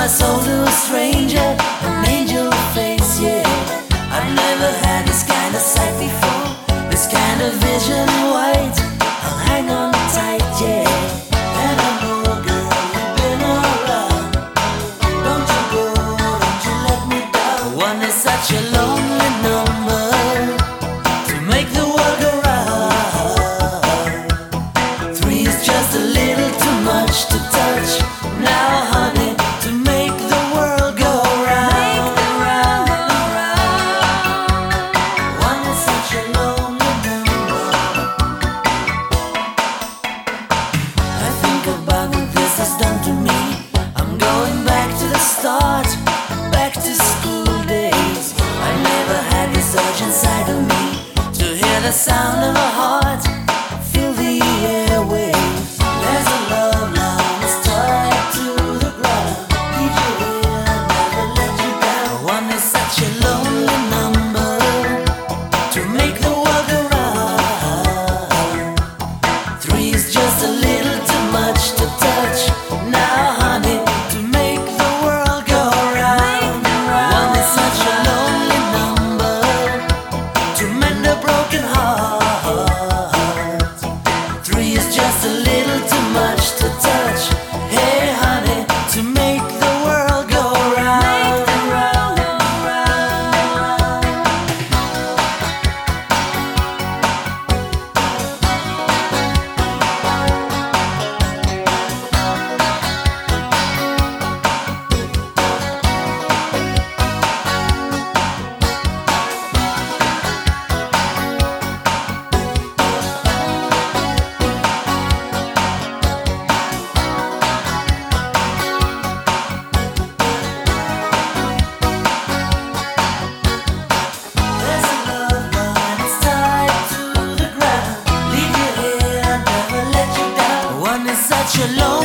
my soul to a stranger, an angel face, yeah. I've never had this kind of sight before, this kind of vision in white. I'll hang on tight, yeah. And I know, girl, you've been around. Don't you go, don't you let me down. One is such a lonely number to make the world go round. Three is just a little too much to touch. Now, honey, to make the world go round, one is such a lonely number. I think about what this has done to me. I'm going back to the start, back to school days. I never had this urge inside of me to hear the sound of a heart, feel the airwaves. There's a love line that's tied to the ground. Keep you here, never let you down. One is such a lonely number to make the world go round. Three is just a little too much to touch. Now, honey, to make the world go round. One is such a lonely number to mend a broken heart. Three is just a little too much to touch. Hey, honey, to make the world go round. There's a love line that's tied to the ground. Leave you here, never let you down. One is such a lonely